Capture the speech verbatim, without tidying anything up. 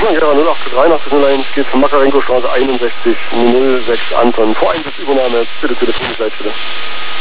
Ja, null acht drei null eins geht von Makarenko Straße einundsechzig null sechs Anton. Vor Einsatz Übernahme, bitte Telefonseite bitte.